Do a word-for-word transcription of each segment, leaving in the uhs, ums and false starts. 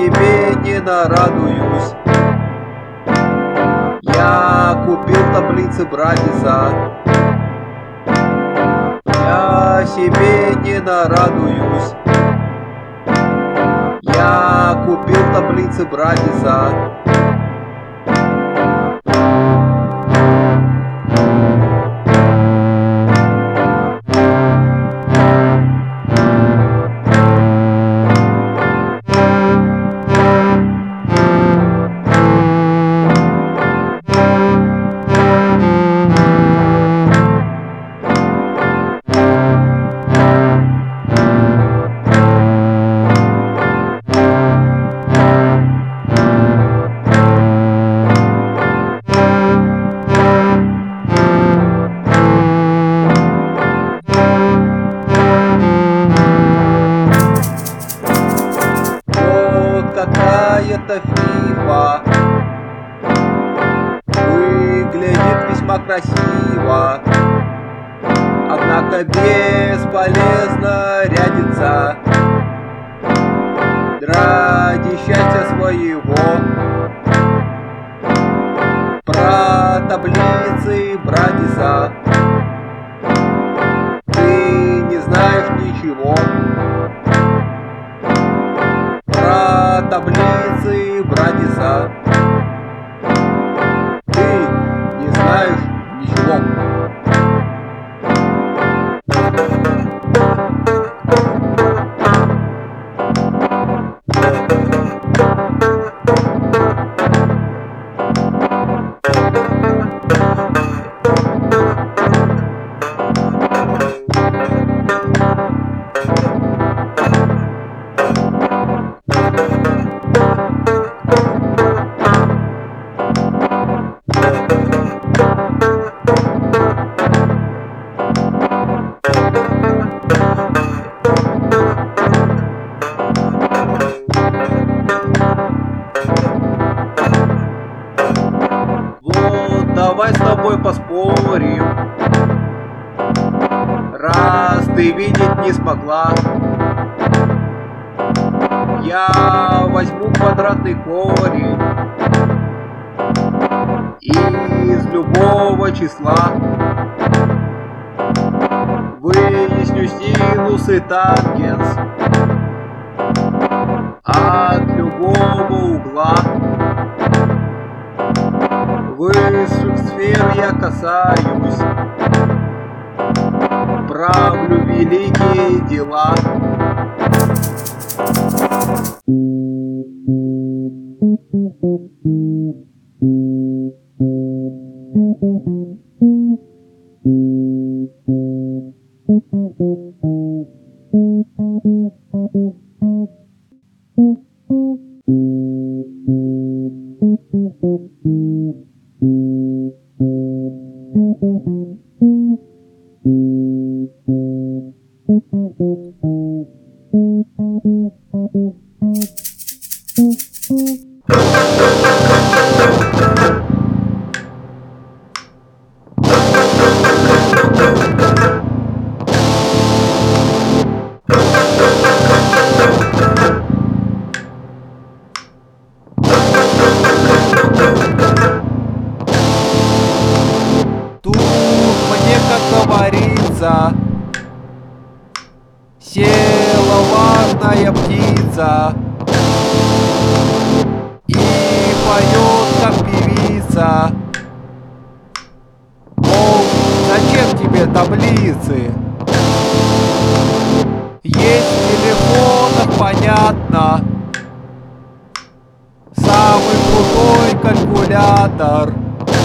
тебе не нарадуюсь. Я купил таблицы Брадиса. Я себе не нарадуюсь. Я купил таблицы Брадиса. Какая-то фифа выглядит весьма красиво, однако бесполезно рядится ради счастья своего. Про таблицы Брадиса ты не знаешь ничего. Про таблицы Брадиса ты не знаешь ничего. Вот давай с тобой поспорим, раз ты видеть не смогла. Я возьму квадратный корень из любого числа, выясню синус и тангенс от любого угла. Высших сфер я касаюсь, правлю великие дела. Тут мне, как говорится, села важная птица и поет, как певица. Мол, зачем тебе таблицы? Есть в телефонах, понятно, самый крутой калькулятор.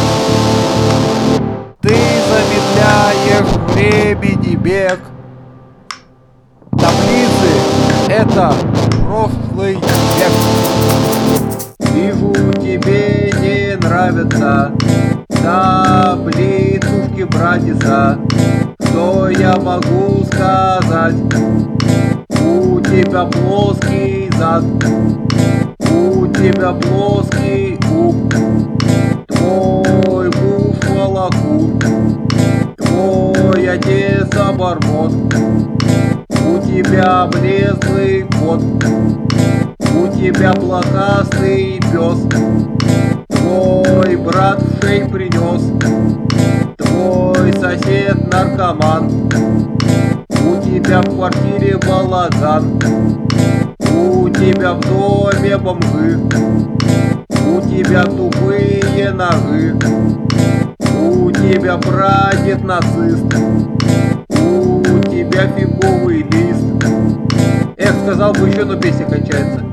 Ты замедляешь времени бег. Таблицы — это прошлый век. Вижу, тебе не нравятся таблицушки Брадиса. Что я могу сказать? У тебя плоский зад, у тебя плоский ум. Твой муж волокут, твой отец обормот. У тебя облезлый кот, у тебя тебя блохастый пес, твой брат в шей принес, твой сосед наркоман, у тебя в квартире балаган, у тебя в доме бомжи, у тебя тупые ножи, у тебя прадед нацист, у тебя фиговый лист. Эх, сказал бы еще, но песня кончается.